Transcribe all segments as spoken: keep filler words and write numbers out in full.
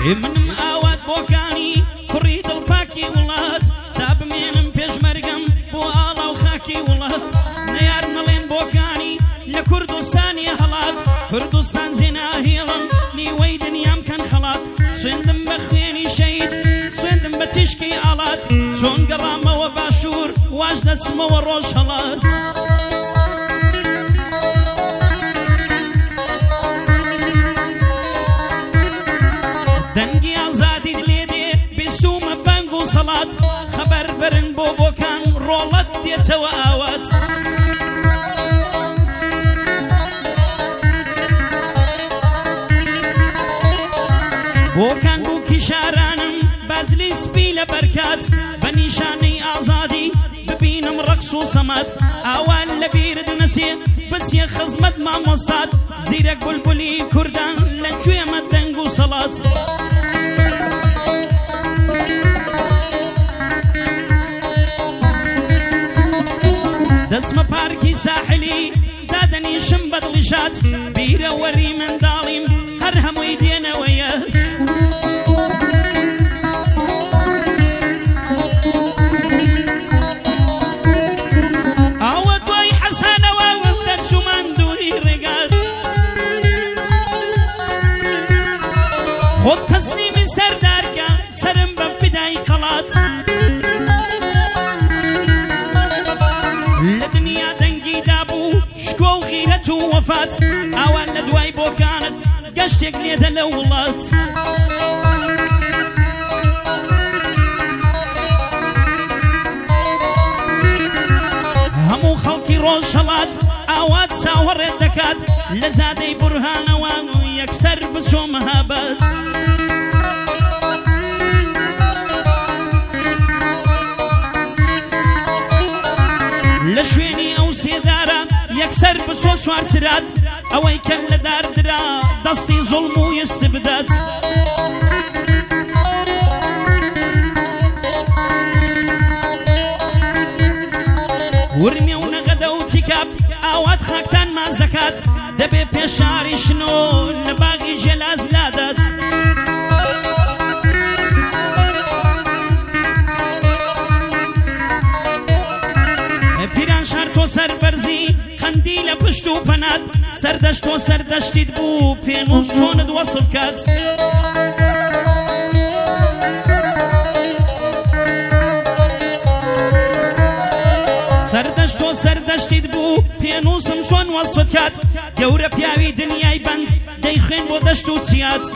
منم ئاوات بۆکانی کوڕی دڵپاکی وڵات تا بمێنم پێشمەرگەم بۆ ئاڵا و خاکی وڵات نەیار نەڵێن بۆکانی لە کوردستانی هەڵات کوردستان زێناهێڵم نیوەی دنیام کەن خەڵات سوێندم بە خوێنی شەید سوێندم بە تیشکی ئاڵات چۆن گەڕامەوە باشوور واش دەچمەوە ڕۆژ هەڵات دەنگی ئازادیت لێ دێ بیستومە بانگ و سەڵات خەبەر برن بۆ بۆکان ڕۆڵەت دێتەوە ئاوات بۆکان بوو کیشارانم بازلی سپی لە بەرکات بە نیشانەی ئازادی ببینم ڕەقس و سەمات ئاوان لە بیرت نەسێ بچیە خزمەت مامۆستات زیرەک بولبولی کوردان لە کوێمە دەنگ و سەڵات دەچمە پارکی ساحلی دادەنیشم بەدڵیشات بیرە وەری منداڵیم هەر هەمووی دێنەوەیەت ئاوە دوای حەسانەوە دەرچوومان دووری ڕێگات خۆت تەسلیمی سەردارکە سرم بە فیدای قەڵات لە دنیا دەنگی دابوو شکۆ و غیرەت و وەفات ئاوان لە دوای بۆکانت گەشتێک لێدە لە وڵات هەموو خەڵکی ڕۆژهەڵات ئاوات چاوەڕێت دەکات لە جادەی بورهانەوە یەکسەر بچۆ مەهابەت لە شوێنی ئەو سێدارە یەکسەر بچۆ چوارچرات ئەوەی کە لە داردرا دەستی زوڵم و یستبدات ورمێ و نەغەدە و تیکاپ ئاوات خاکتان ماز دەکات دەبێ پێشاری شنۆ لە باغی ژێلاز لادات پیران شار تۆ سەربەرزی خەندی لە پشت و پەنات سەردەشت تۆ سەردەشتیت بوو پێن و چۆنت وەسف کات سەردەشت تۆ سەردەشتیت بوو پێنووسم چۆن وەسفت کات گەورە پیاوی دنیای بەند دەیخوێن بۆ دەشت و چیات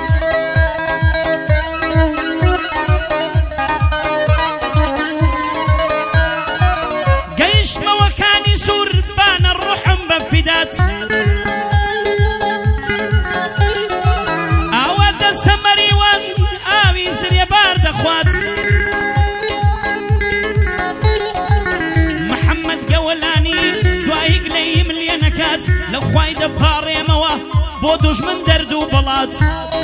گەیشتمەوەکانی سوور بانە ڕوحم بە فیدات ئاوا دەستە مەریوان ئاوی زرێبار دەخوات محەممەد گەوەلانی دوایی گلەیم لێ نەکات لە خوای دەپاڕێمەوە بۆ دوژمن دەرد و بەڵات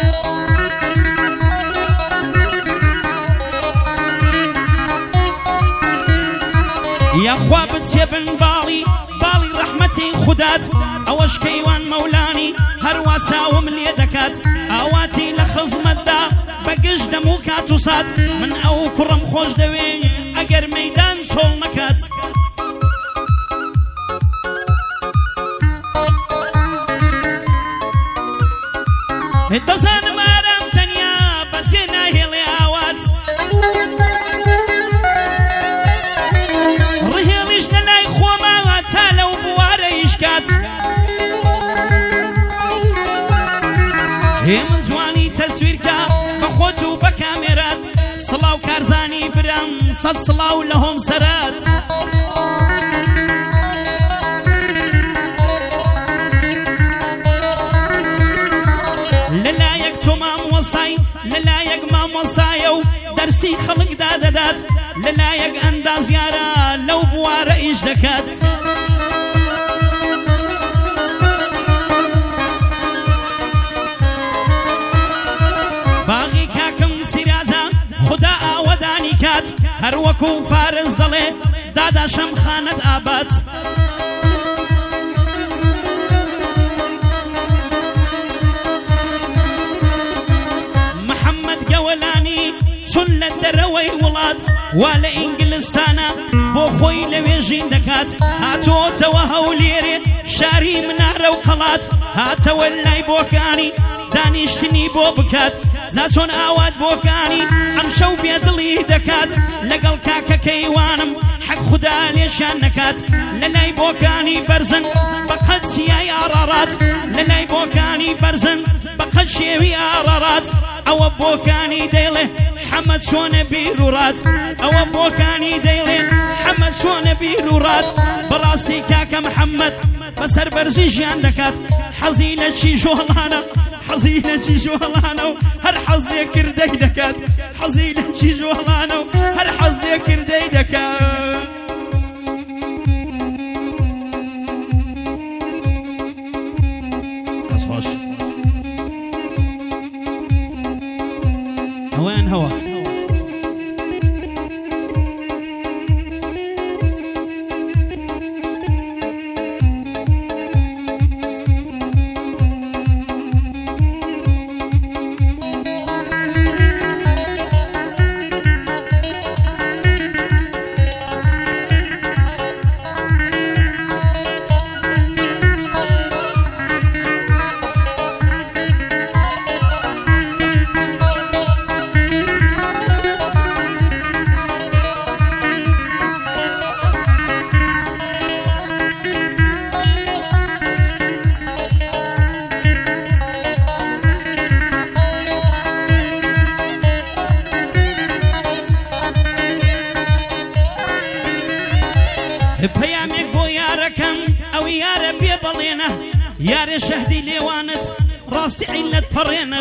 یاخوا بچێ بن باڵی باڵی ڕەحمەتی خودات ئەوەش کەیوان مەولانی هەروە چاوم لێ دەکات ئاواتی لە خزمەتدا بەگشت دەم و کات و سات من ئەو کوڕم خۆش دەوێ ئەگەر مەیدان چۆڵ نەکات دەزانم ئارام تەنیا بەسێ ناهێڵێ ئاوات ڕهێڵیش لە لای خۆماوە تا لەو بوارە ئیشکات هێ من جوانی تەسویرکە بە خۆت و بە کامێرات سڵاو کارزانی برام سەد سڵاو لە هۆم سەرات لەلایەک تۆ مامۆستای لەلایەک مامۆستایە و دەرسی خەڵکدا دەدات لەلایەک ئەندازیارە لەو بوارە ئیش دەکات باغی کاکم سیرازە خدا ئاوەدانی کات هەر وەکو فارز دەڵێ دادا شەمخانەت ئابات چون لە دەرەوەی وڵات وا لە ئینگلستانە بۆ خۆی لەوێژین دەکات هاتۆتەوە هەولێرێ شاری منارە و قەڵات هاتەوە لای بۆکانی دانیشتنی بۆ بکات جا چۆن ئاوات بۆکانی ئەم شەو بێدڵی دەکات لەگەڵ کاکەکەیوانم حەق خودا لێشان نەکات لە لای بۆکانی بەرزن بەقەت سیای ئارارات لە لای بۆکانی بەرزن بەقەت شێوی ئارارات ئەوە بۆکانی دەیڵێ حەمەد چۆنە بیر و ڕات ئەوە بۆکانی دەیڵێ حەمەد چۆنە بیر و ڕات بەڕاستی کاکە محەممەد بەسەر بەرزی ژیان دەکات حەزی لە چی ژۆڵانە حەزی لە چی ژۆڵانە و هەر حەز لێ کردەی دەکات حەزی لە چی ژۆڵانە و هەر حەز لێ کردەی دەکات کەس خۆش ئەوەیان هەوە پەیامێک بۆ یارەکەم ئەو یارە بێ بەڵێنە یارێ شەهدی لێوانت ڕاستی عیلەت پەڕێنە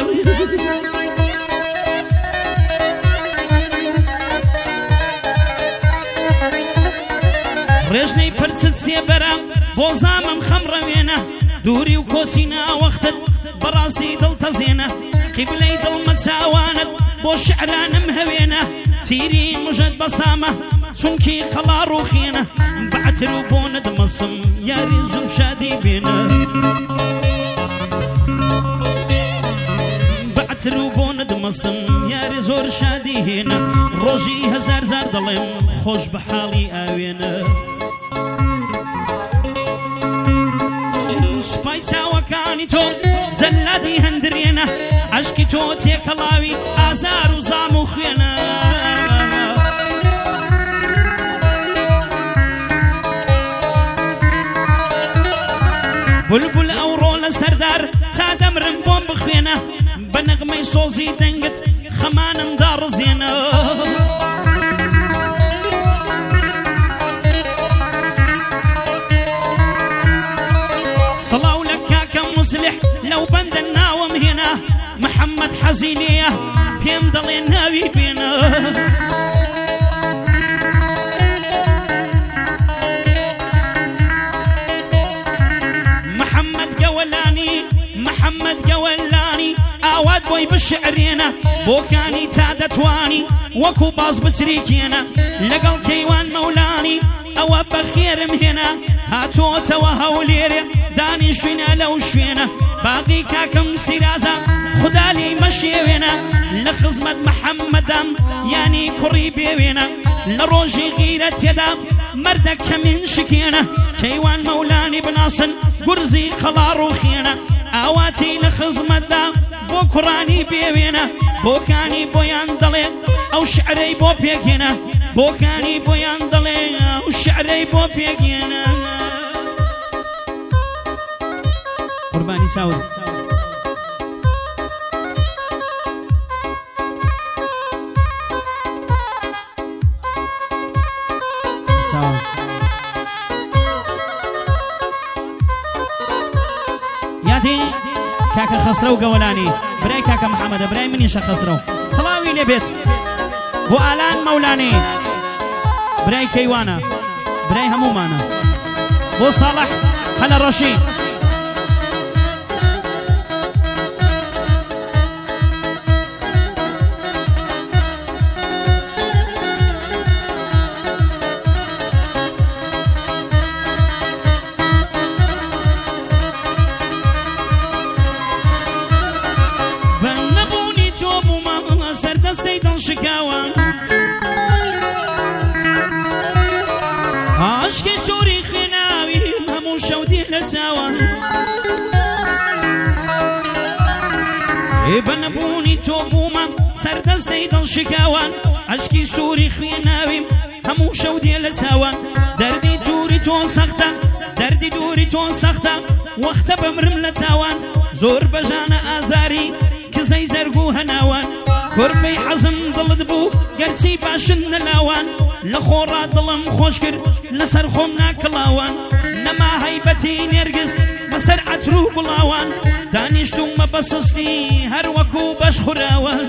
ڕێژنەی پرچت سێبەرە بۆ زامم خەمڕەوێنە دووری و کۆسی ناوەختت بەڕاستی دڵتەزێنە قیبلەی دڵمە چاوانت بۆ شعرانم هەوێنە تیری مژەت بەسامە چونکی قەڵا ڕوخێنە بەعتر و بۆ نەدمەسم یاری زوو شادی بێنە بەعتر و بۆ نەدمەسم یاری زۆر شادی هێنە ڕۆژی هەزار زار دەڵێم خۆش بە حاڵی ئاوێنە سوپای چاوەکانی تۆ جەلادی هەندرێنە عەشقی تۆ تێکەڵاوی ئازار و زام و خوێنە بولبول ئەوڕۆ لە سەردار تا دەمرم بۆم بخوێنە بە نەغمەی سۆزی دەنگت خەمانم داڕزێنە سەڵاو لە کاکە موسلح لەو بەندە ناوم هێنا محەممەد حەزی لێیە پێم دەڵێ ناوی بێنە محەممەد گەوەلانی ئاوات بۆی بشعرێنە بۆکانی تا دەتوانی وەکو باز بچریکێنە لەگەڵ کەیوان مەولانی ئەوە بەخێرم هێنا هاتۆتەوە هەولێرێ دانیشتوینە لەو شوێنە باقی کاکەم سیرازە خودا لێی مەشێوێنە لە خزمەت محەممەدام یانی کوڕی بێوێنە لە ڕۆژی غیرەت تێدا مەردە کەمین شکێنە کەیوان مەولانی بناسن گورزی قەڵا ڕوخێنە ئاواتی لە خزمەتدا بۆ کوڕانی بێوێنە بۆکانی بۆیان دەڵێ ئەو شعرەی بۆ پێکێنە بۆکانی بۆیان دەڵێ ئەو شعرەی بۆ پێکێنە قوربانی چاوت یادی کاکە خەسرە و گەوەلانی برای کاکە محەممەدە برای منیشە خەسرە و سەڵاوی لێبێت بۆ ئالان مەولانی برای کەیوانە برای هەمومانە بۆ ساڵح هەلە ڕەشی دڵشکاوە عاشقی سووری خوێناوی هەموو شەودی لە چاوە بە نەبوونی تۆ بوومە سەردەستەی دڵشکاوان عاشقی سووری خوێناویم هەموو شەودێ لە چاوە دەردی دووری تۆ سەختە دەردی دووری تۆ سەختە وەختە بەمرم لە تاوان زۆر بەژانە ئازاری کزەی زەرگ و هەناوان کورپەی حەزم دڵت بوو گەرچی باشن نەلاوان لە خۆڕا دڵم خۆش کرد لەسەر خۆم ناکڵاوان نەما هەیبەتی نێرگز بەسەر عەتر و گوڵاوان دانیشتومە بە سستی هەر وەکو بەش خوراوان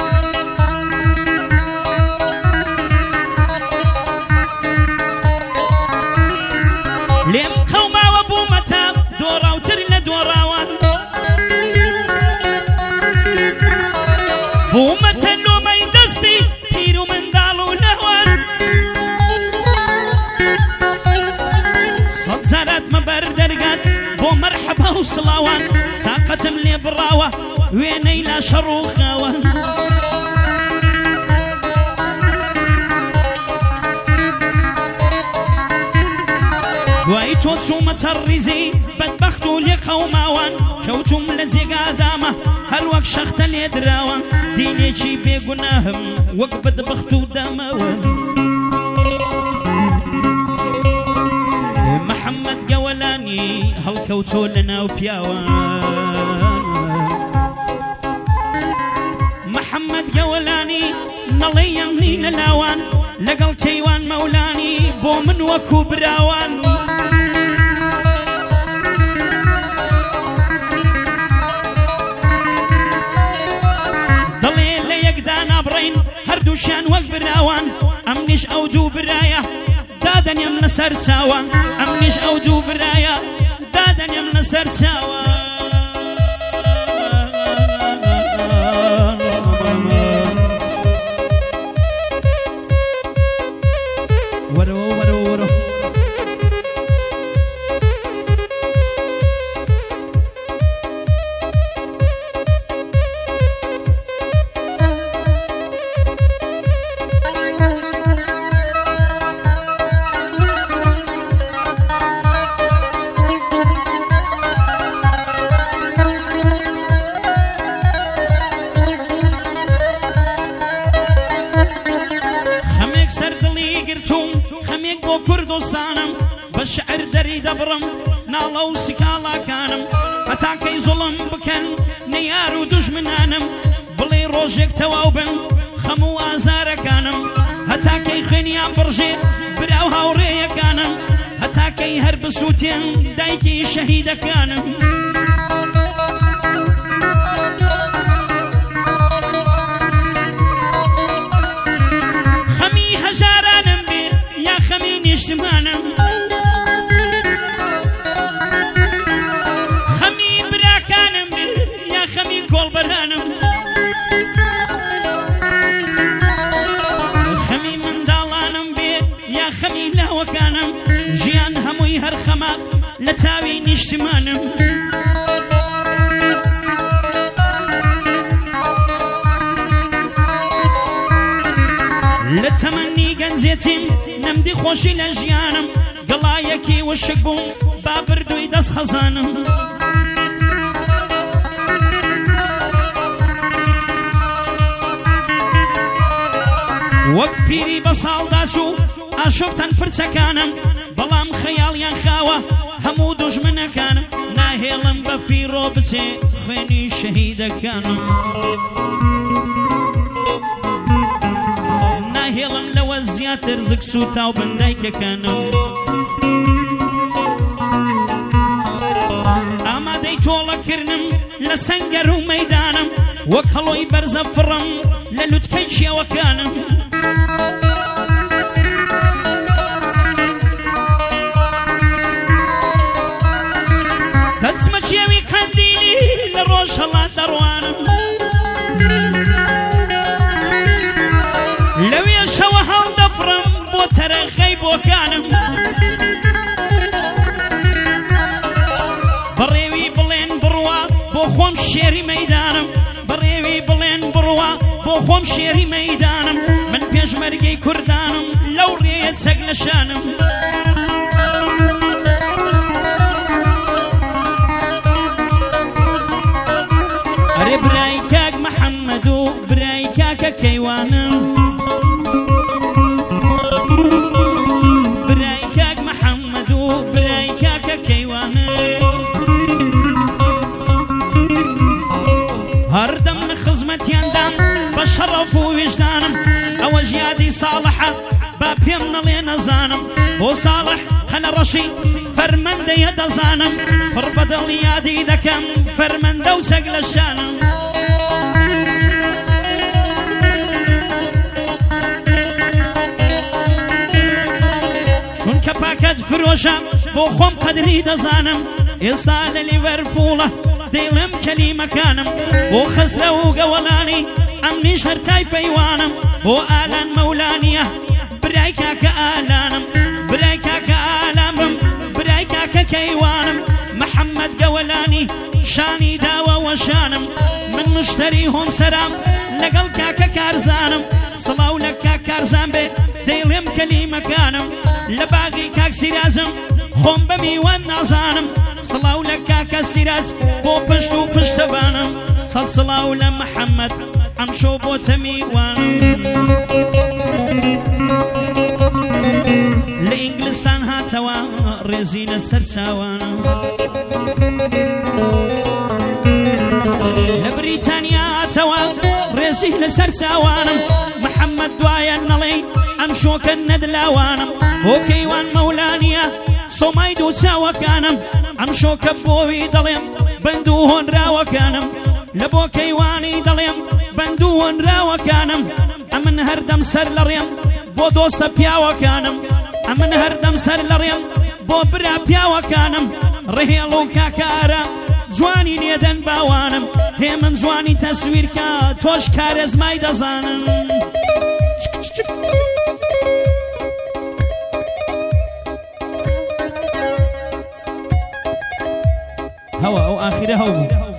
لێم قەوماوە بوومەتە دۆڕاوتر لە دۆڕاوان بوومەتە لۆمەی دەستی پیر و منداڵ و نەوان سەد جارات مەبەر دەرگات بۆ مەرحەبا و سڵاوان تاقەتم لێ بڕاوە وێنەی لا شەڕ و خاوان دوای تۆ چوومەتە ڕیزی بەدبەخت و لێ قەوماوان کەوتوم لە جێگادامە هەر وەک شەختە لێ دراوە دینێکی بێگوناهم وەک بەدبەخت و داماوە محەممەد گەوەلانی هەڵکەوتۆ لە ناو پیاوان محەممەد گەوەلانی نەڵێ یەمنی نەلاوان لەگەڵ کەیوان مەولانی بۆ من وەکو براوان دڵێ لە یەکدا نابڕین هەردووشیان وەک براوان ئەمنیش ئەو دوو برایە دادەنێم لەسەر چاوە ئەمنیش ئەو دوو برایە دادەنێم لەسەر چاوە کوردستانم بە شعر دەری دەبڕم ناڵە و سکاڵاکانم هەتاکەی زوڵم بکەن نەیار و دوژمنانم بڵێ ڕۆژێک تەواو بن خەم و ئازارەکانم هەتاکەی خوێنیان بڕژێ براو هاوڕێیەکانم هەتاکەی هەر بسووتێن دایکی شەهیدەکانم خەمی هەژارانم بێ یا خەمی نیشتمانم خەمی براکانم بێ یا خەمی کۆڵبەرانم خەمی منداڵانم بێ یا خەمی لاوەکانم ژیان هەمووی هەر خەمە لە تاوی نیشتمانم لە تەمەنی گەنجێتیم نەمدی خۆشی لە ژیانم گەڵایەکی وشک بووم با بردووی دەست خەزانم وەک پیری بە ساڵداچ و ئاشۆفتەن فرچەکانم بەڵام خەیاڵیان خاوە هەموو دوژمنەکانم ناهێڵم بە فیرۆ بچێ خوێنی شەهیدەکانم ناهێڵم لەوە زیاتر زگس و تاو بەندایکەکانم ئامادەی تۆڵەکردنم لە سەنگەر و مەیدانم وەک هەڵۆی بەرزە فڕم لە لوتکەی شێوەکانم دەچمە چێوی قەندیلی لە ڕۆژ هەڵات دەڕوانم لەوێ شەوە هەڵدەفڕم بۆ تەرەخەی بۆکانم بەڕێوی بڵێن بڕوا بۆ خۆم شێری مەیدانم بە بڕێوی بڵێن بڕوە بۆ خۆم شێری مەیدانم من پێشمەرگەی کوردانم لەو ڕێیە چەک لە شانم ئەرێ برای کاک محەممەد و برای کاکە کەیوانم برای کاک محەممەد و برای کاکە کەیوانم هەردەم لە خزمەتیاندام بە شەڕەف و ویژدانم ئەوە ژیادی ساڵحە با پێم نەڵێ نەزانم بۆ ساڵح خەنە ڕەشی فەرمەندەیە دەزانم پڕ بەدڵ یادی دەکەم فەرمەندە و چەک لە شانم چونکە پاکەت فرۆشە بۆ خۆم قەدری دەزانم ئێستا لە لیڤەرپوڵە دەیڵێم کەلیمەکانم بۆ خەزرە و گەوەڵانی ئەمنیش هەر تایفەیوانم بۆ ئالان مەولانیە برای کاکە ئالانم برای کاکە ئالامم برای کاکە کەیوانم محەممەد گەوەلانی شانی داوە وەشانم من مشتری هۆم سەرام لەگەڵ کاکە کارزانم سڵاو لە کاک کارزان بێ دەیڵێم کەلیمەکانم لە باغی کاک سیرازم خۆم بە میوان نازانم سڵاو لە کاکە سیراز بۆ پشت و پشتەبانم سەد سڵاو لە محەممەد ئەمشۆ بۆتە میوانم لە ئینگلستان هاتەوە ڕێزی لەسەر چاوانم لە بریتانیا هاتەوە ڕێزی لەسەر چاوانم محەممەد دوایە نەڵێ ئەم شۆکە نەدلاوانم بۆ کەیوان مەولانیە سۆمای دوو چاوەکانم ئەم شۆکە بۆوی دەڵێم بەند و هۆنراوەکانم لە بۆ کەیوانی دەڵێم بەند و هۆنراوەکانم ئەمن هەردەم سەر لە ڕێم بۆ دۆستە پیاوەکانم ئەمن هەردەم سەر لە ڕێم بۆ برا پیاوەکانم ڕێهێڵ و کاکارە جوانی لێدەن باوانم هێ من جوانی تەسویرکە تۆش کارێزمای دەزانم هەوە ئەو ئاخیرە هەوو